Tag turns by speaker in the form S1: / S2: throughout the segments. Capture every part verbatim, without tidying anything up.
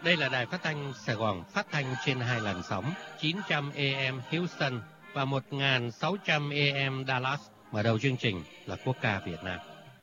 S1: Đây là đài phát thanh Sài Gòn, phát thanh trên hai làn sóng chín trăm A M Houston và một nghìn sáu trăm A M Dallas. Mở đầu chương trình là quốc ca Việt Nam.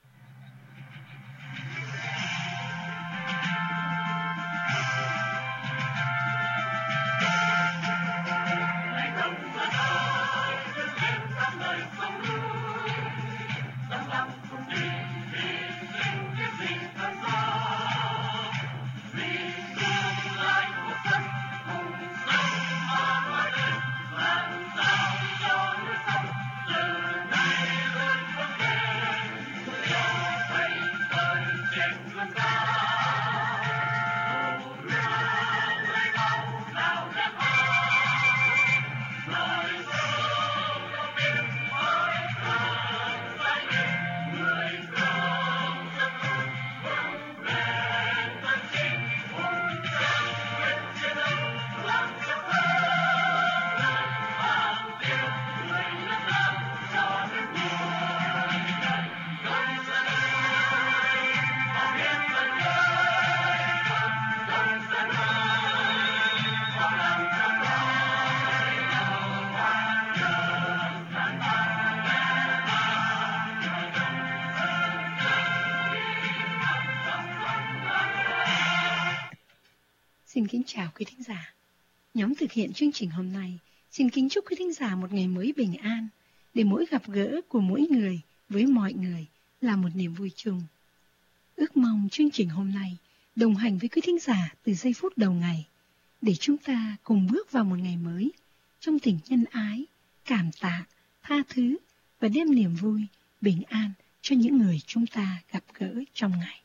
S2: Xin kính chào quý thính giả. Nhóm thực hiện chương trình hôm nay xin kính chúc quý thính giả một ngày mới bình an, để mỗi gặp gỡ của mỗi người với mọi người là một niềm vui chung. Ước mong chương trình hôm nay đồng hành với quý thính giả từ giây phút đầu ngày, để chúng ta cùng bước vào một ngày mới trong tình nhân ái, cảm tạ, tha thứ và đem niềm vui, bình an cho những người chúng ta gặp gỡ trong ngày.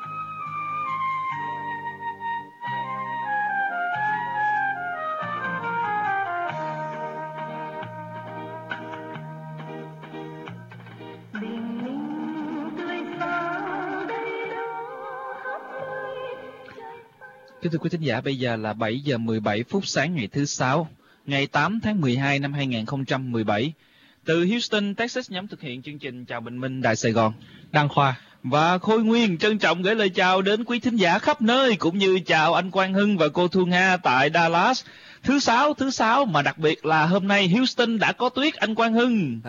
S3: Kính thưa quý thính giả, bây giờ là bảy giờ mười bảy phút sáng ngày thứ Sáu, ngày tám tháng mười hai năm hai nghìn không trăm mười bảy. Từ Houston, Texas, nhóm thực hiện chương trình chào bình minh Đài Sài Gòn,
S1: Đăng Khoa
S3: và Khôi Nguyên trân trọng gửi lời chào đến quý thính giả khắp nơi, cũng như chào anh Quang Hưng và cô Thu Nga tại Dallas. Thứ Sáu, thứ Sáu mà đặc biệt là hôm nay Houston đã có tuyết, anh Quang Hưng.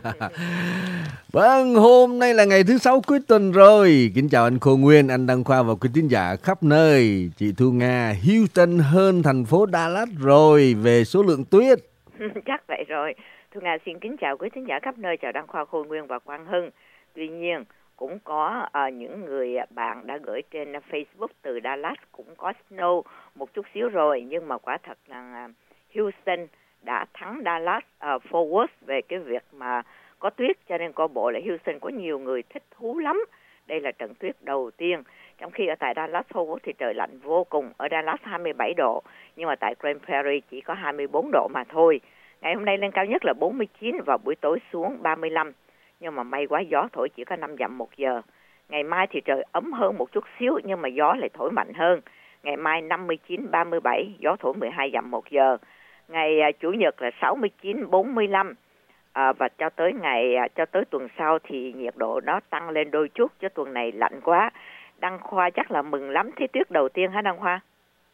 S4: Vâng, hôm nay là ngày thứ Sáu cuối tuần rồi. Kính chào anh Khôi Nguyên, anh Đăng Khoa và quý thính giả khắp nơi. Chị Thu Nga, Houston hơn thành phố Dallas rồi về số lượng tuyết.
S5: Chắc vậy rồi. Thu Nga xin kính chào quý thính giả khắp nơi, chào Đăng Khoa, Khôi Nguyên và Quang Hưng. Tuy nhiên, cũng có uh, những người bạn đã gửi trên Facebook từ Dallas cũng có snow một chút xíu rồi, nhưng mà quả thật là uh, Houston đã thắng Dallas uh, Fort Worth về cái việc mà có tuyết, cho nên coi bộ là Houston có nhiều người thích thú lắm. Đây là trận tuyết đầu tiên, trong khi ở tại Dallas Fort Worth thì trời lạnh vô cùng, ở Dallas hai mươi bảy độ, nhưng mà tại Grand Prairie chỉ có hai mươi bốn độ mà thôi. Ngày hôm nay lên cao nhất là bốn mươi chín và buổi tối xuống ba mươi lăm. Nhưng mà may quá gió thổi chỉ có năm dặm một giờ. Ngày mai thì trời ấm hơn một chút xíu, nhưng mà gió lại thổi mạnh hơn. Ngày mai năm mươi chín ba mươi bảy, gió thổi mười hai dặm một giờ. Ngày uh, Chủ nhật là sáu mươi chín bốn mươi lăm. À, và cho tới ngày uh, cho tới tuần sau thì nhiệt độ nó tăng lên đôi chút, chứ tuần này lạnh quá. Đăng Khoa chắc là mừng lắm thấy tuyết đầu tiên hả Đăng Khoa?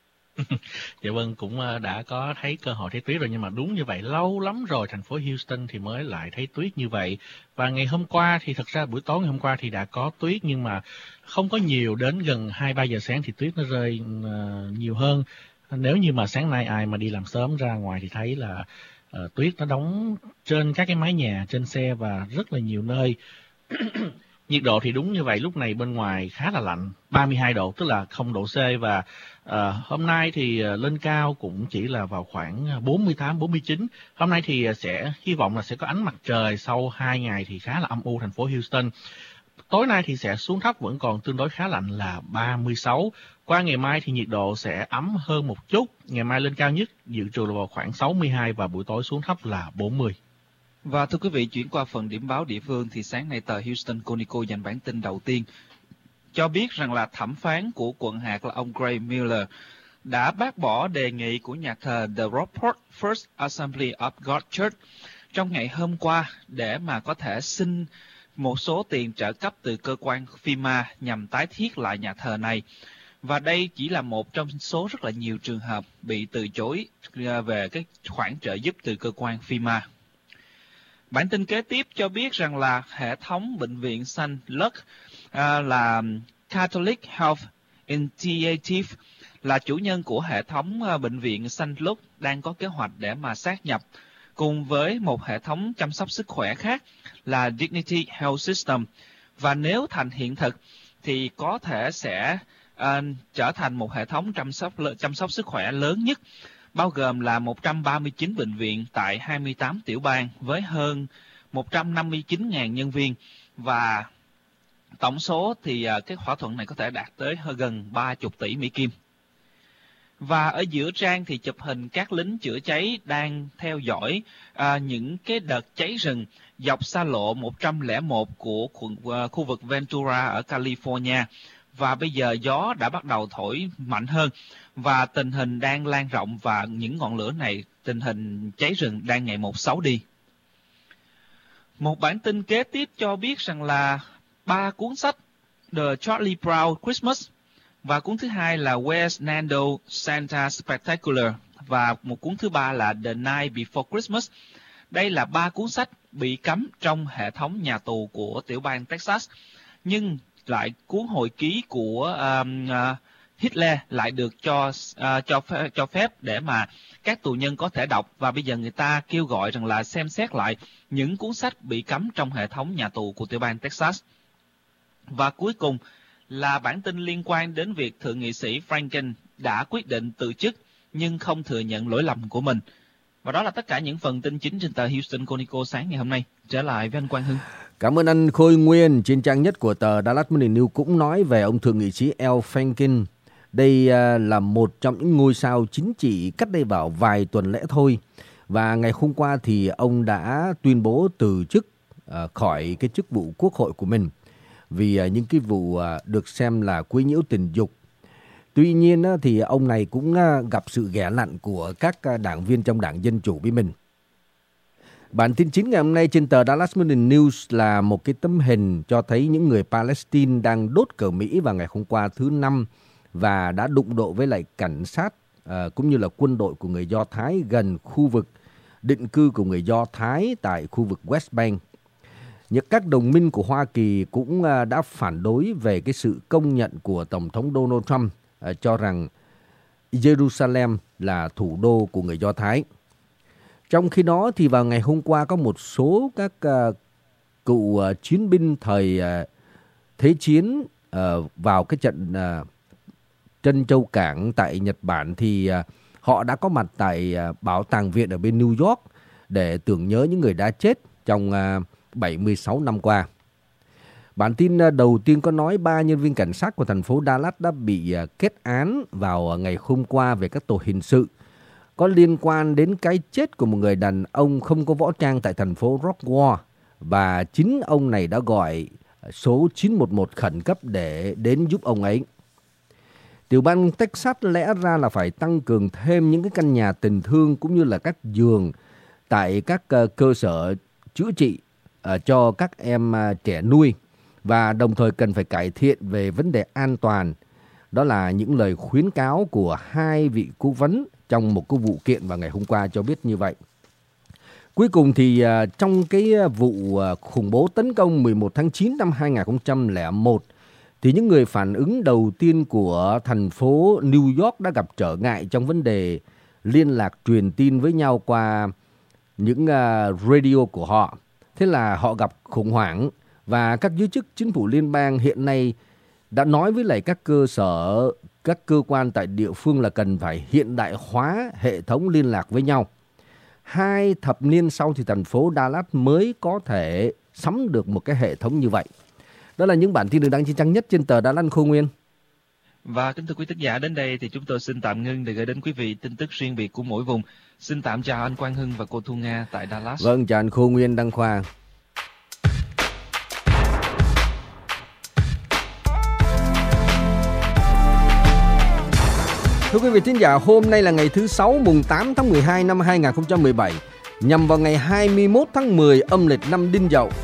S1: Dạ vâng, cũng đã có thấy cơ hội thấy tuyết rồi, nhưng mà đúng như vậy, lâu lắm rồi thành phố Houston thì mới lại thấy tuyết như vậy. Và ngày hôm qua thì thật ra buổi tối ngày hôm qua thì đã có tuyết, nhưng mà không có nhiều, đến gần hai ba giờ sáng thì tuyết nó rơi uh, nhiều hơn. Nếu như mà sáng nay ai mà đi làm sớm ra ngoài thì thấy là uh, tuyết nó đóng trên các cái mái nhà, trên xe và rất là nhiều nơi. Nhiệt độ thì đúng như vậy, lúc này bên ngoài khá là lạnh, ba mươi hai độ, tức là không độ C, và uh, hôm nay thì uh, lên cao cũng chỉ là vào khoảng bốn mươi tám bốn mươi chín. Hôm nay thì uh, sẽ hy vọng là sẽ có ánh mặt trời sau hai ngày thì khá là âm u thành phố Houston. Tối nay thì sẽ xuống thấp, vẫn còn tương đối khá lạnh là ba mươi sáu. Qua ngày mai thì nhiệt độ sẽ ấm hơn một chút, ngày mai lên cao nhất dự trù là vào khoảng sáu mươi hai và buổi tối xuống thấp là bốn mươi.
S3: Và thưa quý vị, chuyển qua phần điểm báo địa phương thì sáng nay tờ Houston Chronicle dành bản tin đầu tiên cho biết rằng là thẩm phán của quận hạt là ông Gray Miller đã bác bỏ đề nghị của nhà thờ The Rockport First Assembly of God Church trong ngày hôm qua để mà có thể xin một số tiền trợ cấp từ cơ quan FEMA nhằm tái thiết lại nhà thờ này. Và đây chỉ là một trong số rất là nhiều trường hợp bị từ chối về cái khoản trợ giúp từ cơ quan FEMA. Bản tin kế tiếp cho biết rằng là hệ thống bệnh viện Saint Luc à, là Catholic Health Initiative là chủ nhân của hệ thống bệnh viện Saint Luc đang có kế hoạch để mà sát nhập cùng với một hệ thống chăm sóc sức khỏe khác là Dignity Health System. Và nếu thành hiện thực thì có thể sẽ uh, trở thành một hệ thống chăm sóc chăm sóc sức khỏe lớn nhất, bao gồm là một trăm ba mươi chín bệnh viện tại hai mươi tám tiểu bang với hơn một trăm năm mươi chín nghìn nhân viên, và tổng số thì uh, cái thỏa thuận này có thể đạt tới hơn gần ba mươi tỷ Mỹ Kim. Và ở giữa trang thì chụp hình các lính chữa cháy đang theo dõi à, những cái đợt cháy rừng dọc xa lộ một trăm lẻ một của khu, uh, khu vực Ventura ở California. Và bây giờ gió đã bắt đầu thổi mạnh hơn và tình hình đang lan rộng, và những ngọn lửa này, tình hình cháy rừng đang ngày một xấu đi. Một bản tin kế tiếp cho biết rằng là ba cuốn sách The Charlie Brown Christmas, và cuốn thứ hai là Where's Nando Santa Spectacular, và một cuốn thứ ba là The Night Before Christmas. Đây là ba cuốn sách bị cấm trong hệ thống nhà tù của tiểu bang Texas, nhưng lại cuốn hồi ký của um, uh, Hitler lại được cho uh, cho phép, cho phép để mà các tù nhân có thể đọc, và bây giờ người ta kêu gọi rằng là xem xét lại những cuốn sách bị cấm trong hệ thống nhà tù của tiểu bang Texas. Và cuối cùng là bản tin liên quan đến việc thượng nghị sĩ Franken đã quyết định từ chức nhưng không thừa nhận lỗi lầm của mình. Và đó là tất cả những phần tin chính trên tờ Houston Chronicle sáng ngày hôm nay. Trở lại với anh Quang Hưng.
S4: Cảm ơn anh Khôi Nguyên. Trên trang nhất của tờ Dallas Morning News cũng nói về ông thượng nghị sĩ Al Franken. Đây là một trong những ngôi sao chính trị cách đây vào vài tuần lễ thôi. Và ngày hôm qua thì ông đã tuyên bố từ chức khỏi cái chức vụ quốc hội của mình, vì những cái vụ được xem là quấy nhiễu tình dục. Tuy nhiên thì ông này cũng gặp sự ghẻ lạnh của các đảng viên trong đảng Dân Chủ với mình. Bản tin chính ngày hôm nay trên tờ Dallas Morning News là một cái tấm hình cho thấy những người Palestine đang đốt cờ Mỹ vào ngày hôm qua thứ Năm và đã đụng độ với lại cảnh sát uh, cũng như là quân đội của người Do Thái gần khu vực định cư của người Do Thái tại khu vực West Bank. Những các đồng minh của Hoa Kỳ cũng uh, đã phản đối về cái sự công nhận của Tổng thống Donald Trump uh, cho rằng Jerusalem là thủ đô của người Do Thái. Trong khi đó thì vào ngày hôm qua có một số các uh, cựu uh, chiến binh thời uh, Thế chiến uh, vào cái trận uh, Trân Châu Cảng tại Nhật Bản thì uh, họ đã có mặt tại uh, Bảo tàng Viện ở bên New York để tưởng nhớ những người đã chết trong uh, bảy mươi sáu năm qua. Bản tin uh, đầu tiên có nói ba nhân viên cảnh sát của thành phố Dallas đã bị uh, kết án vào uh, ngày hôm qua về các tội hình sự có liên quan đến cái chết của một người đàn ông không có võ trang tại thành phố Rockwall, và chính ông này đã gọi số chín một một khẩn cấp để đến giúp ông ấy. Tiểu bang Texas lẽ ra là phải tăng cường thêm những cái căn nhà tình thương cũng như là các giường tại các uh, cơ sở chữa trị uh, cho các em uh, trẻ nuôi, và đồng thời cần phải cải thiện về vấn đề an toàn. Đó là những lời khuyến cáo của hai vị cố vấn trong một cái vụ kiện vào ngày hôm qua cho biết như vậy. Cuối cùng thì uh, trong cái vụ uh, khủng bố tấn công mười một tháng chín năm hai nghìn không trăm lẻ một, thì những người phản ứng đầu tiên của thành phố New York đã gặp trở ngại trong vấn đề liên lạc truyền tin với nhau qua những uh, radio của họ. Thế là họ gặp khủng hoảng, và các giới chức chính phủ liên bang hiện nay đã nói với lại các cơ sở, các cơ quan tại địa phương là cần phải hiện đại hóa hệ thống liên lạc với nhau. Hai thập niên sau thì thành phố Dallas mới có thể sắm được một cái hệ thống như vậy. Đó là những bản tin được đăng trên trang nhất trên tờ Dallas Khôi Nguyên.
S3: Và kính thưa quý thính giả, đến đây thì chúng tôi xin tạm ngưng để gửi đến quý vị tin tức riêng biệt của mỗi vùng. Xin tạm chào anh Quang Hưng và cô Thu Nga tại Dallas.
S4: Vâng, chào anh Khôi Nguyên, Đăng Khoa. Thưa quý vị thính giả, hôm nay là ngày thứ Sáu mùng tám tháng mười hai năm hai nghìn không trăm mười bảy, nhằm vào ngày hai mươi mốt tháng mười âm lịch năm Đinh Dậu.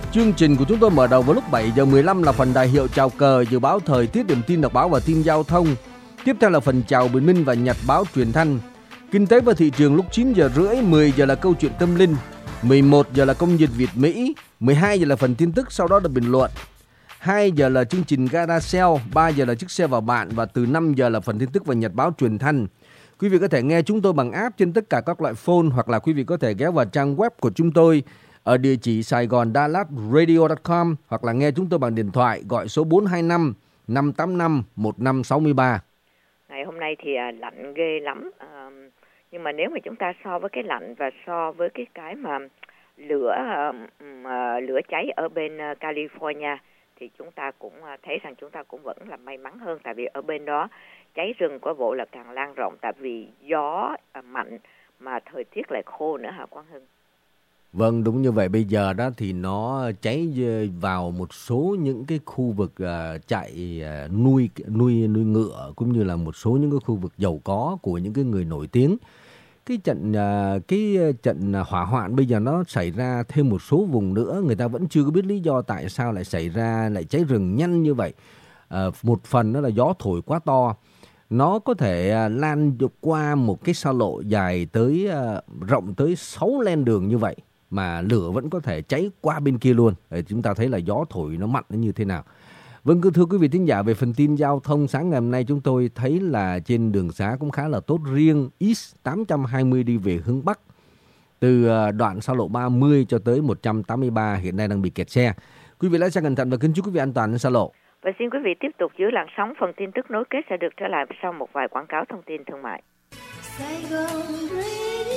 S4: Chương trình của chúng tôi mở đầu vào lúc bảy giờ mười lăm là phần đại hiệu chào cờ, dự báo thời tiết, điểm tin đọc báo và tin giao thông. Tiếp theo là phần chào bình minh và nhật báo truyền thanh. Kinh tế và thị trường lúc chín giờ rưỡi, mười giờ là câu chuyện tâm linh, mười một giờ là công dịch Việt Mỹ, mười hai giờ là phần tin tức, sau đó là bình luận. hai giờ là chương trình Gara Sale, ba giờ là chiếc xe vào bạn và từ năm giờ là phần tin tức và nhật báo truyền thanh. Quý vị có thể nghe chúng tôi bằng app trên tất cả các loại phone, hoặc là quý vị có thể ghé vào trang web của chúng tôi ở địa chỉ saigon dallas radio chấm com, hoặc là nghe chúng tôi bằng điện thoại gọi số bốn hai năm năm tám năm một năm sáu ba.
S5: Ngày hôm nay thì à, lạnh ghê lắm, à, nhưng mà nếu mà chúng ta so với cái lạnh và so với cái cái mà lửa à, lửa cháy ở bên California thì chúng ta cũng thấy rằng chúng ta cũng vẫn là may mắn hơn, tại vì ở bên đó cháy rừng có bộ là càng lan rộng, tại vì gió mạnh mà thời tiết lại khô nữa hả Quang Hưng?
S4: Vâng, đúng như vậy. Bây giờ đó thì nó cháy vào một số những cái khu vực uh, chạy uh, nuôi nuôi nuôi ngựa, cũng như là một số những cái khu vực giàu có của những cái người nổi tiếng. Cái trận uh, cái trận hỏa hoạn bây giờ nó xảy ra thêm một số vùng nữa, người ta vẫn chưa có biết lý do tại sao lại xảy ra, lại cháy rừng nhanh như vậy. Uh, một phần đó là gió thổi quá to. Nó có thể uh, lan được qua một cái xa lộ dài tới uh, rộng tới sáu lane đường như vậy, mà lửa vẫn có thể cháy qua bên kia luôn. Để chúng ta thấy là gió thổi nó mạnh nó như thế nào. Vâng, thưa quý vị thính giả, về phần tin giao thông sáng ngày hôm nay chúng tôi thấy là trên đường xá cũng khá là tốt. Riêng East tám trăm hai mươi đi về hướng Bắc, từ đoạn xa lộ ba mươi cho tới một trăm tám mươi ba hiện nay đang bị kẹt xe. Quý vị lái xe cẩn thận và kính chúc quý vị an toàn trên xa lộ.
S5: Và xin quý vị tiếp tục giữ làn sóng, phần tin tức nối kết sẽ được trở lại sau một vài quảng cáo thông tin thương mại. Sài Gòn Radio.